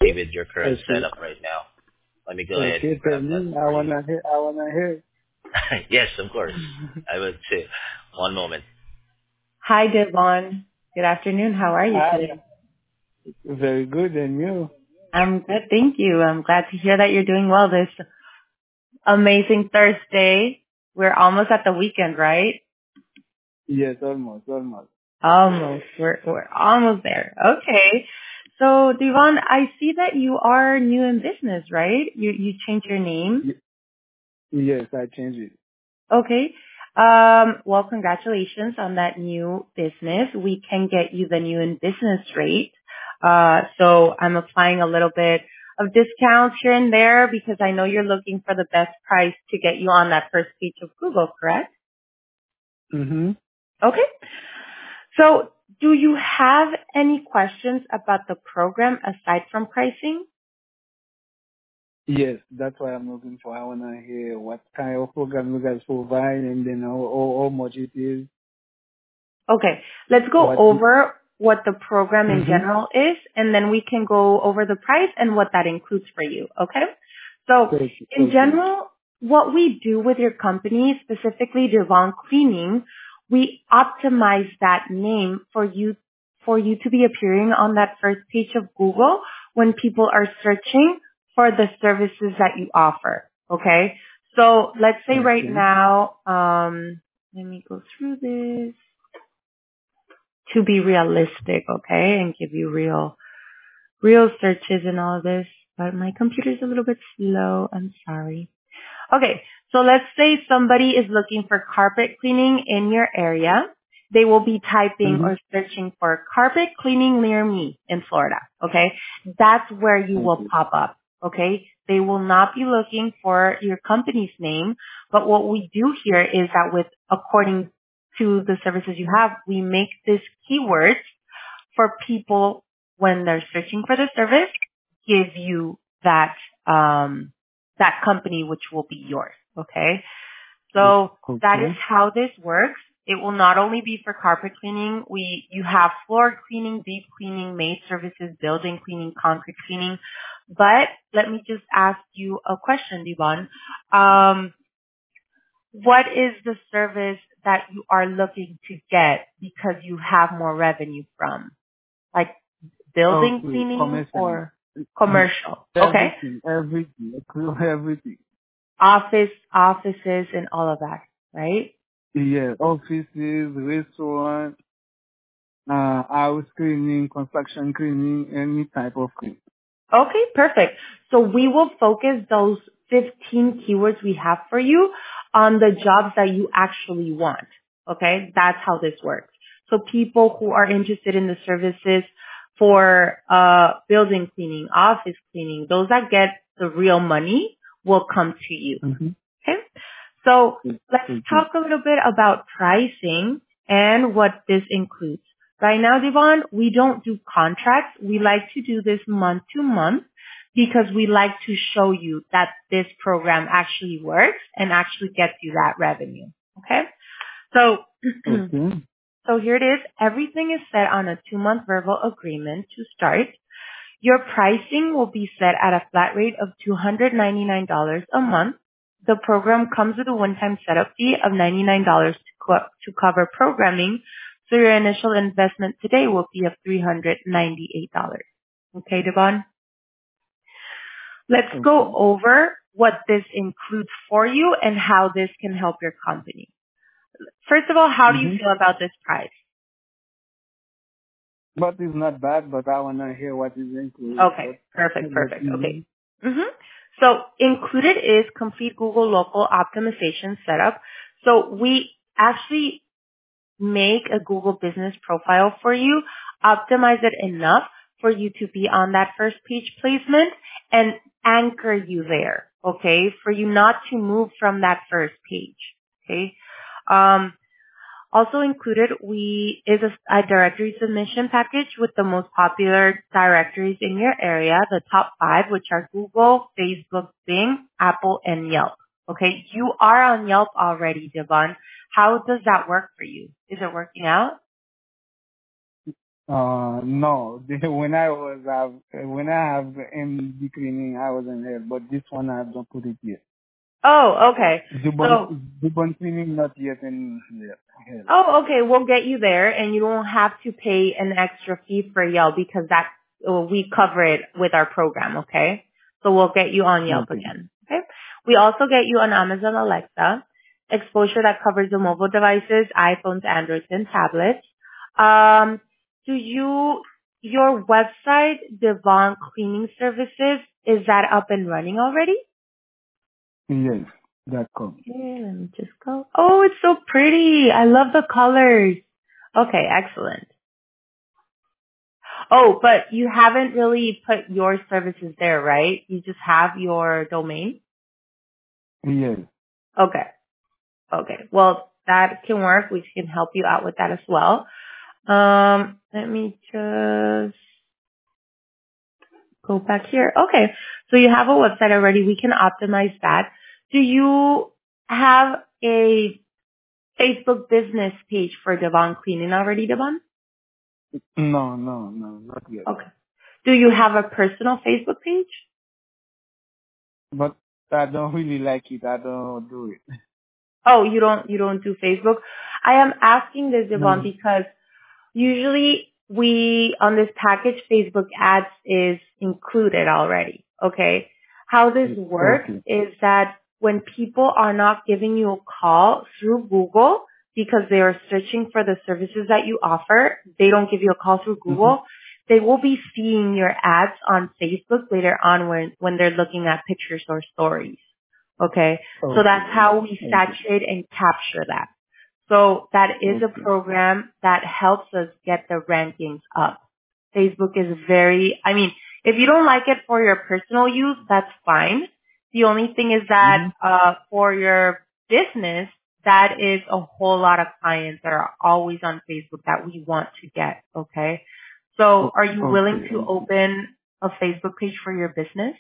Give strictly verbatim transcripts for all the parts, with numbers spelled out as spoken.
with your current Okay. setup right now. Let me go ahead Okay. and Tell grab that me. I for you. wanna hear. I wanna hear. Yes, of course. I would too. One moment. Hi, Devon. Good afternoon. How are you Ah, today? very good. And you? I'm good, thank you. I'm glad to hear that you're doing well this amazing Thursday. We're almost at the weekend, right? Yes, almost, almost. Almost. We're we're almost there. Okay. So, Devon, I see that you are new in business, right? You you changed your name. Y- yes, I changed it. Okay. Um, well, congratulations on that new business. We can get you the new in business rate. Uh, so I'm applying a little bit of discounts here and there because I know you're looking for the best price to get you on that first page of Google, correct? Mhm. Okay. So do you have any questions about the program aside from pricing? Yes, that's what I'm looking for. I wanna hear what kind of program you guys provide, and then how, how, how much it is. Okay, let's go What? over what the program in Mhm. general is, and then we can go over the price and what that includes for you, okay? So, Okay. in Okay. general, what we do with your company, specifically Devon Cleaning, we optimize that name for you, for you to be appearing on that first page of Google when people are searching for the services that you offer, okay? So, let's say right Okay. now, um, let me go through this to be realistic, okay, and give you real, real searches and all of this. But my computer's a little bit slow. I'm sorry. Okay, so let's say somebody is looking for carpet cleaning in your area. They will be typing Mhm. or searching for carpet cleaning near me in Florida, okay? That's where you will Okay. pop up, okay? They will not be looking for your company's name, but what we do here is that with, according to the services you have, we make this keywords for people when they're searching for the service, give you that um, that company which will be yours. Okay, so that is Okay. how this works. It will not only be for carpet cleaning. We you have floor cleaning, deep cleaning, maid services, building cleaning, concrete cleaning. But let me just ask you a question, Devon. Um, what is the service that you are looking to get because you have more revenue from? Like building Okay. cleaning Commission. or commercial? Okay. Everything. Everything. Everything. Office, offices and all of that, right? Yeah, offices, restaurant, uh, house cleaning, construction cleaning, any type of cleaning. Okay, perfect. So we will focus those fifteen keywords we have for you on the jobs that you actually want. Okay, that's how this works. So people who are interested in the services for uh, building cleaning, office cleaning, those that get the real money will come to you. Mm-hmm. Okay. So let's Okay. talk a little bit about pricing and what this includes. Right now, Devon, we don't do contracts. We like to do this month to month because we like to show you that this program actually works and actually gets you that revenue. Okay? So, Okay. so here it is. Everything is set on a two month verbal agreement to start. Your pricing will be set at a flat rate of two hundred ninety-nine dollars a month. The program comes with a one-time setup fee of ninety-nine dollars to, co- to cover programming, so your initial investment today will be of three hundred ninety-eight dollars. Okay, Devon? Let's go Okay. over what this includes for you and how this can help your company. First of all, how do you Mm-hmm. feel about this price? But it's not bad, but I want to hear what is included. Okay, But, perfect, but perfect. mm-hmm. Okay. hmm So included is complete Google local optimization setup. So we actually make a Google business profile for you, optimize it enough for you to be on that first page placement and anchor you there. Okay. For you not to move from that first page. Okay. Um, also included we is a, a directory submission package with the most popular directories in your area, the top five, which are Google, Facebook, Bing, Apple, and Yelp. Okay, you are on Yelp already, Devon. How does that work for you? Is it working out? Uh, no. When I was have when I have M D cleaning, I wasn't here, but this one I don't put it yet. Oh, okay. Dubon So, Dubon cleaning not yet in here. here. oh, okay. We'll get you there, and you don't have to pay an extra fee for Yelp because that uh, we cover it with our program. Okay. So we'll get you on Yelp Okay. again. Okay. We also get you on Amazon Alexa, exposure that covers the mobile devices, iPhones, Androids, and tablets. Um, do you your website, Devon Cleaning Services, is that up and running already? Yes, that come. Okay, let me just go. Oh, it's so pretty. I love the colors. Okay, excellent. Oh, but you haven't really put your services there, right? You just have your domain? Yes. Okay. Okay. Well, that can work. We can help you out with that as well. Um, let me just go back here. Okay. So you have a website already. We can optimize that. Do you have a Facebook business page for Devon Cleaning already, Devon? No, no, no, not yet. Okay. Do you have a personal Facebook page? But I don't really like it. I don't do it. Oh, you don't you don't do Facebook? I am asking this, Devon, No. because usually we on this package Facebook ads is included already. Okay. How this works Okay. is that when people are not giving you a call through Google because they are searching for the services that you offer, they don't give you a call through Mm-hmm. Google. They will be seeing your ads on Facebook later on when, when they're looking at pictures or stories. Okay. So Okay. that's how we Okay. saturate and capture that. So that is a Okay. program that helps us get the rankings up. Facebook is very, I mean, if you don't like it for your personal use, that's fine. The only thing is that, Mm-hmm. uh, for your business, that is a whole lot of clients that are always on Facebook that we want to get, okay? So Oh, are you willing okay. to Okay. open a Facebook page for your business?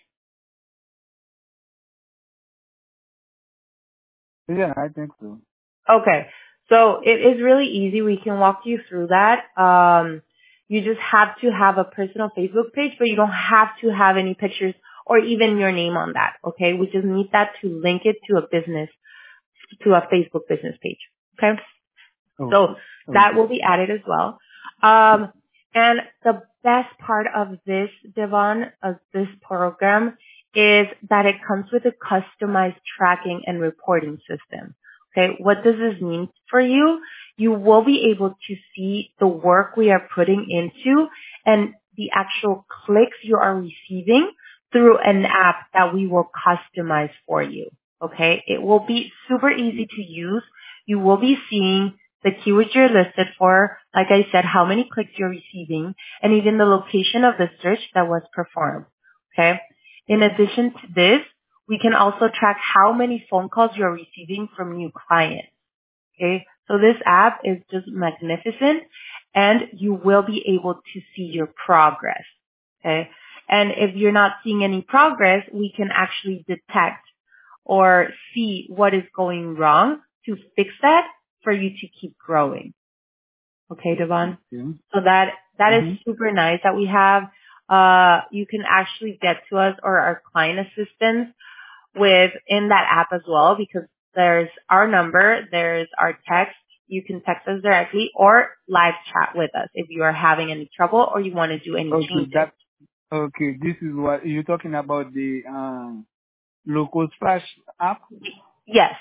Yeah, I think so. Okay. So it is really easy. We can walk you through that. Um, you just have to have a personal Facebook page, but you don't have to have any pictures or even your name on that. Okay. We just need that to link it to a business, to a Facebook business page. Okay. So Okay. that Okay. will be added as well. Um, and the best part of this, Devon, of this program is that it comes with a customized tracking and reporting system. Okay, what does this mean for you? You will be able to see the work we are putting into and the actual clicks you are receiving through an app that we will customize for you. Okay, it will be super easy to use. You will be seeing the keywords you're listed for, like I said, how many clicks you're receiving, and even the location of the search that was performed. Okay. In addition to this, we can also track how many phone calls you're receiving from new clients. Okay. So this app is just magnificent, and you will be able to see your progress. Okay. And if you're not seeing any progress, we can actually detect or see what is going wrong to fix that for you to keep growing. Okay, Devon? Okay. So that, that is Mm-hmm. super nice that we have. Uh, you can actually get to us or our client assistants with in that app as well because there's our number, there's our text. You can text us directly or live chat with us if you are having any trouble or you want to do any Okay. changes. That. Okay. This is what you're talking about, the um local splash app. Yes.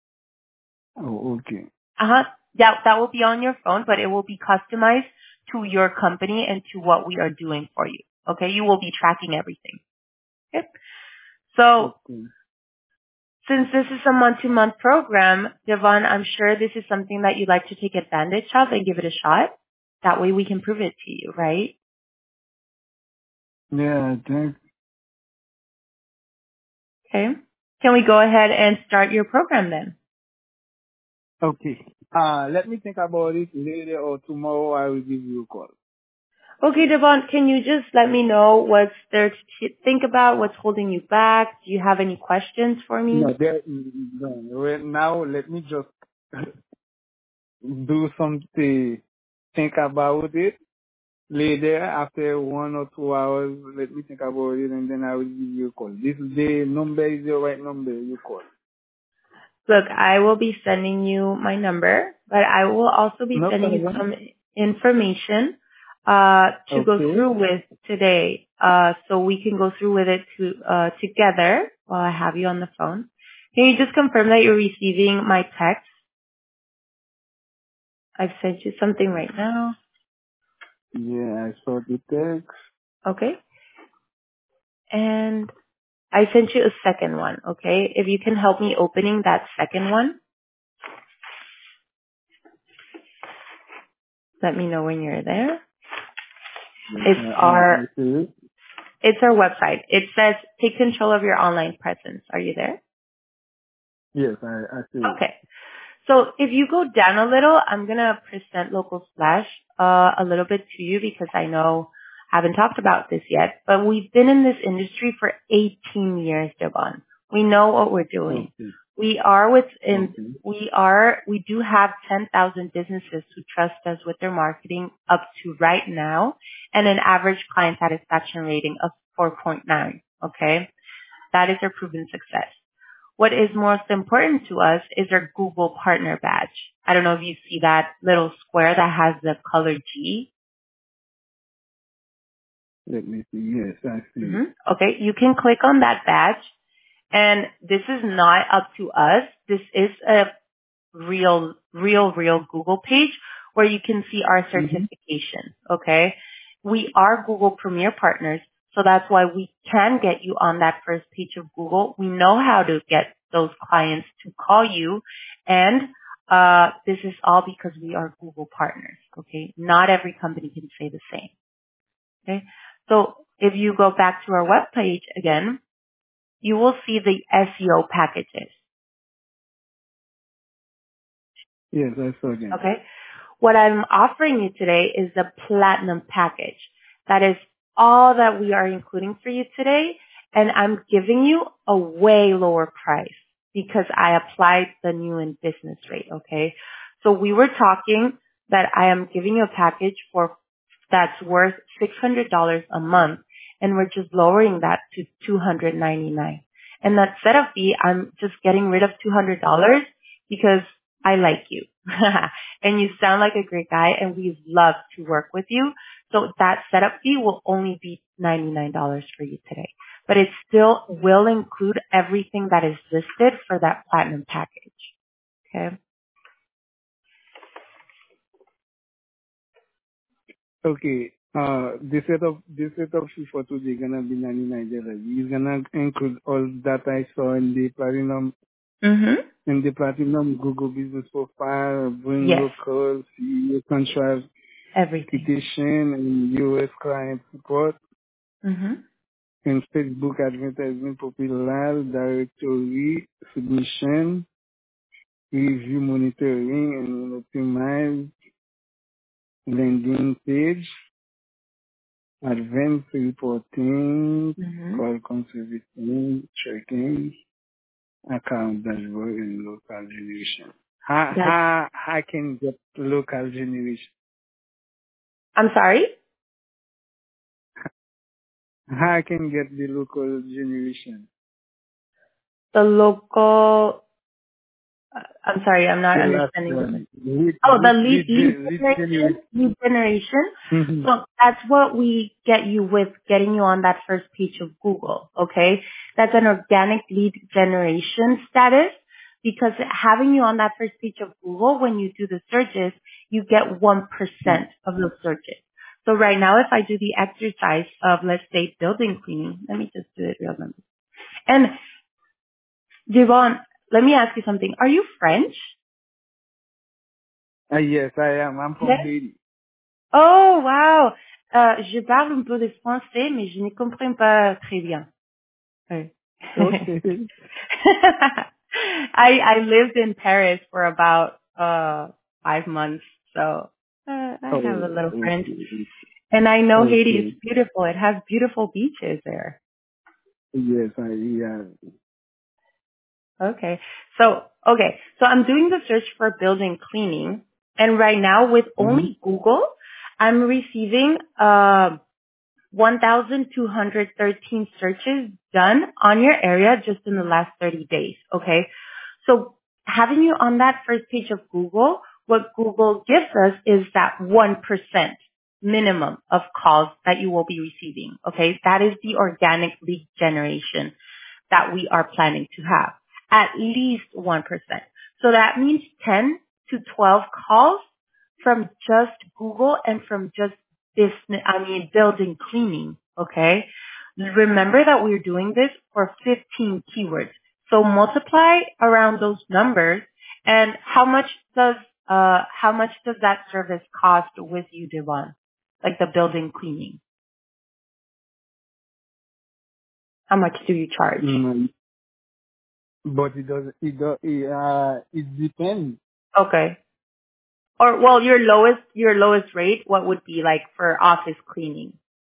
Oh, okay. Uh-huh. That, that will be on your phone, but it will be customized to your company and to what we are doing for you. Okay. You will be tracking everything. Okay. So Okay. since this is a month-to-month program, Devon, I'm sure this is something that you'd like to take advantage of and give it a shot. That way we can prove it to you, right? Yeah. I think. Okay. Can we go ahead and start your program then? Okay. Uh, let me think about it later or tomorrow. I will give you a call. Okay, Devon, can you just let me know what's there to think about? What's holding you back? Do you have any questions for No, me? there. No. Right now, let me just do something. Think about it. later, after one or two hours, let me think about it, and then I will give you a call. This is the number is the right number you call. Look, I will be sending you my number, but I will also be No sending you problem. some information uh, to go Okay. through with today, uh, so we can go through with it to, uh, together while I have you on the phone. Can you just confirm that you're receiving my text? I've sent you something right now. Yeah, I saw the text. Okay. And I sent you a second one. Okay. If you can help me opening that second one, let me know when you're there. It's Uh, I, I our see it. It's our website. It says take control of your online presence. Are you there? Yes, I, I see it. Okay. So if you go down a little, I'm going to present Local Splash uh, a little bit to you because I know I haven't talked about this yet, but we've been in this industry for eighteen years, Devon. We know what we're doing. Okay. We are within, Okay. we are, we do have ten thousand businesses who trust us with their marketing up to right now and an average client satisfaction rating of four point nine. Okay. That is our proven success. What is most important to us is our Google Partner Badge. I don't know if you see that little square that has the color G. Let me see. Yes, I see it. hmm Okay, you can click on that badge, and this is not up to us. This is a real, real, real Google page where you can see our Mm-hmm. certification. Okay, we are Google Premier partners, so that's why we can get you on that first page of Google. We know how to get those clients to call you, and uh, this is all because we are Google partners. Okay, not every company can say the same. Okay, so if you go back to our webpage again, you will see the S E O packages. Yes, I saw them. Okay. What I'm offering you today is the platinum package. That is all that we are including for you today. And I'm giving you a way lower price because I applied the new in business rate. Okay. So we were talking that I am giving you a package for that's worth six hundred dollars a month. And we're just lowering that to two hundred ninety-nine dollars. And that setup fee, I'm just getting rid of two hundred dollars because I like you. And you sound like a great guy and we'd love to work with you. So that setup fee will only be ninety-nine dollars for you today. But it still will include everything that is listed for that platinum package. Okay? Okay. Uh, the setup, the setup fee for today gonna be ninety-nine dollars. It's gonna include all that I saw in the platinum, Mm-hmm. in the platinum Google Business Profile, bring Yes. local, C E O contract, Everything. petition, and U S client support, Mm-hmm. and Facebook advertisement popular, directory submission, review monitoring, and optimize landing page, advanced reporting, Mm-hmm. call conservation, tracking, account dashboard, and local generation. How, That's, how, how I can get local generation? I'm sorry? How I can get the local generation? The local, uh, I'm sorry, I'm not The last understanding the question. one. Lead, Oh, the lead, lead, lead, lead gen- lead generation, generation. lead generation. Mhm. So that's what we get you with getting you on that first page of Google, okay? That's an organic lead generation status because having you on that first page of Google, when you do the searches, you get one percent of those searches. So right now, if I do the exercise of, let's say, building cleaning, let me just do it real number. And Devon, let me ask you something. Are you French? Uh, yes, I am. I'm from Yes. Haiti. Oh, wow. Euh, je parle un peu de français, mais je ne comprends pas très bien. Oui. Okay. I I lived in Paris for about uh five months, so uh, I have a Oh, little French. okay. And I know Haiti is Okay. beautiful. It has beautiful beaches there. Yes, I, yeah. Okay. So, okay. So I'm doing the search for building cleaning. And right now with Mm-hmm. only Google, I'm receiving uh, one thousand two hundred thirteen searches done on your area just in the last thirty days, okay? So having you on that first page of Google, what Google gives us is that one percent minimum of calls that you will be receiving, okay? That is the organic lead generation that we are planning to have, at least one percent. So that means ten to twelve calls from just Google and from just business, I mean, building cleaning, okay? Remember that we're doing this for fifteen keywords. So multiply around those numbers, and how much does, uh, how much does that service cost with you, Devon? Like the building cleaning? How much do you charge? Mm, but it does. It does. It, uh, it depends. Okay. Or, well, your lowest, your lowest rate, what would be like for office cleaning?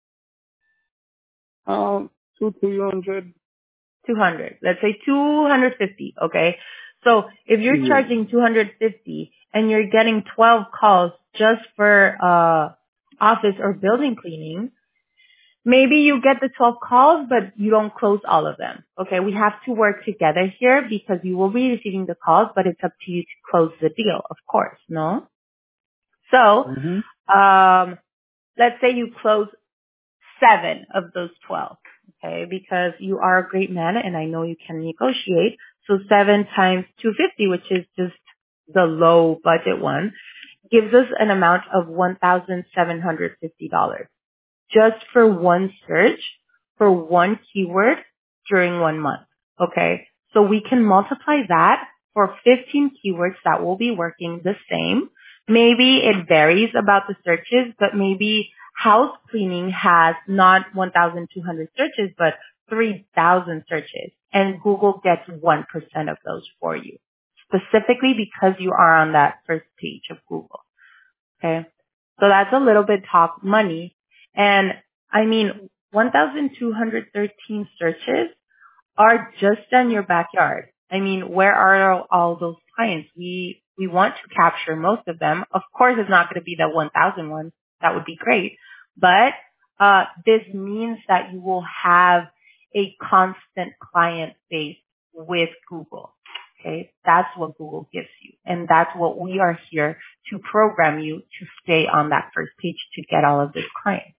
Um, two three hundred. two hundred. Let's say two hundred fifty, okay? So if you're Yeah. charging two hundred fifty and you're getting twelve calls just for uh office or building cleaning, maybe you get the twelve calls, but you don't close all of them, okay? We have to work together here because you will be receiving the calls, but it's up to you to close the deal, of course, no? So, Mhm. um, let's say you close seven of those twelve, okay? Because you are a great man and I know you can negotiate. So seven times two hundred fifty, which is just the low budget one, gives us an amount of one thousand seven hundred fifty dollars just for one search for one keyword during one month, okay? So we can multiply that for fifteen keywords that will be working the same. Maybe it varies about the searches, but maybe house cleaning has not one thousand two hundred searches, but three thousand searches. And Google gets one percent of those for you, specifically because you are on that first page of Google. Okay. So that's a little bit talk money. And I mean, one thousand two hundred thirteen searches are just in your backyard. I mean, where are all those clients? We, we want to capture most of them. Of course, it's not going to be the one thousand one. That would be great. But, uh, this means that you will have a constant client base with Google. Okay. That's what Google gives you. And that's what we are here to program you to stay on that first page to get all of these clients.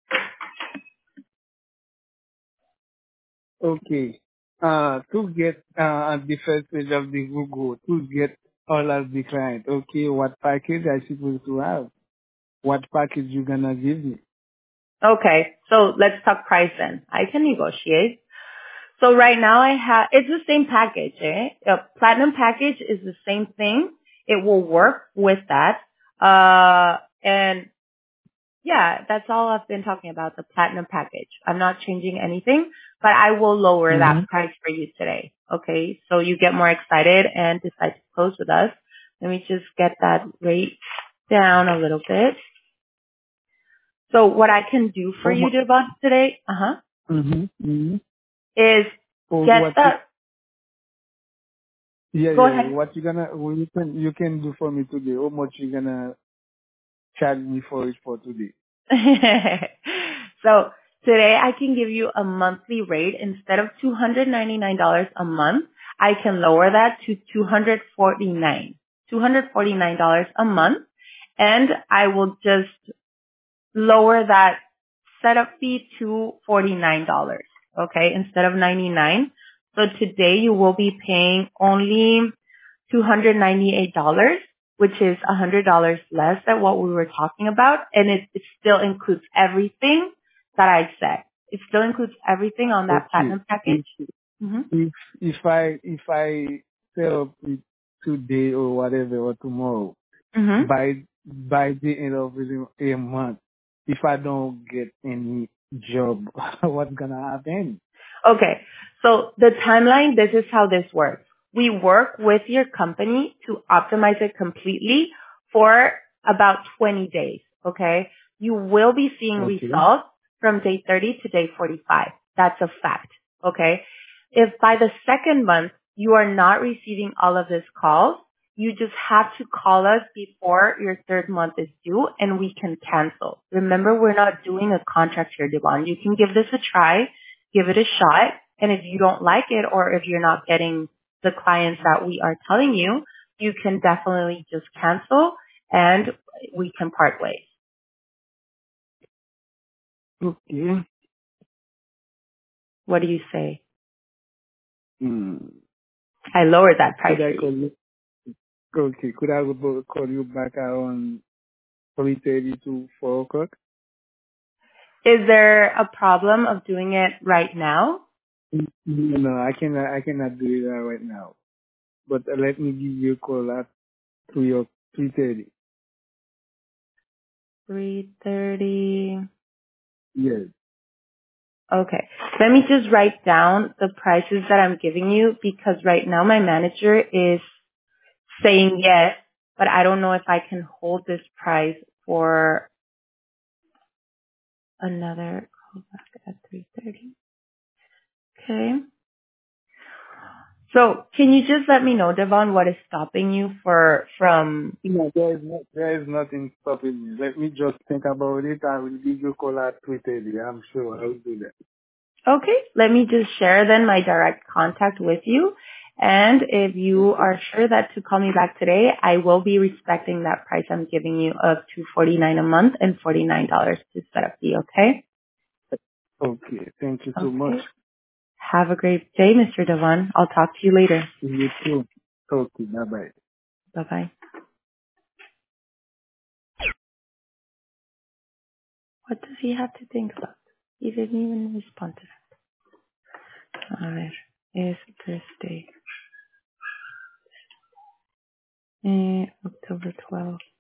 Okay. Uh, to get uh at the first page of the Google, to get all of the client. Okay, what package I supposed to have? What package you gonna give me? Okay. So let's talk price then. I can negotiate. So right now I have, it's the same package, eh? The platinum package is the same thing. It will work with that. Uh, and yeah, that's all I've been talking about, the platinum package. I'm not changing anything, but I will lower Mm-hmm. that price for you today. Okay. So you get more excited and decide to close with us. Let me just get that rate down a little bit. So what I can do for Oh, you, Devon, today, uh-huh, mm-hmm. Mm-hmm. is Oh, get what? the, You, yeah, go yeah. ahead. What you gonna? What you can you can do for me today? How much you gonna charge me for it for today? So today I can give you a monthly rate instead of two hundred ninety-nine dollars a month. I can lower that to two hundred forty-nine dollars, two hundred forty-nine dollars a month, and I will just lower that setup fee to forty-nine dollars. Okay, instead of ninety-nine. So today you will be paying only two hundred ninety-eight dollars, which is one hundred dollars less than what we were talking about. And it, it still includes everything that I said. It still includes everything on that Okay. platinum package. If Mm-hmm. if if I if I set up it today or whatever or tomorrow, Mm-hmm. by by the end of the a month, if I don't get any job, what's gonna happen? Okay. So the timeline, this is how this works. We work with your company to optimize it completely for about twenty days. Okay. You will be seeing Okay. results from day thirty to day forty-five. That's a fact. Okay. If by the second month you are not receiving all of these calls, you just have to call us before your third month is due and we can cancel. Remember, we're not doing a contract here, Devon. You can give this a try, give it a shot, and if you don't like it or if you're not getting the clients that we are telling you, you can definitely just cancel and we can part ways. Okay. What do you say? Hmm. I lowered that price Could I for call you. you? Okay. Could I go- call you back around three thirty to four o'clock? Is there a problem of doing it right now? No, I cannot. I cannot do it uh, right now. But uh, let me give you a call at three or three thirty. three thirty. Yes. Okay. Let me just write down the prices that I'm giving you because right now my manager is saying yes, but I don't know if I can hold this price for another call back at three thirty. Okay. So can you just let me know, Devon, what is stopping you for from No, there is no, there is nothing stopping me. Let me just think about it. I will give you a call at three thirty. I'm sure I will do that. Okay, let me just share then my direct contact with you. And if you Okay. are sure that to call me back today, I will be respecting that price I'm giving you of two forty-nine a month and forty-nine dollars to set up the okay? Okay. Thank you so much. Okay. Have a great day, Mister Devon. I'll talk to you later. You too. Okay. Bye bye. Bye bye. What does he have to think about? He didn't even respond to that. A ver, es Thursday. Eh, October twelfth.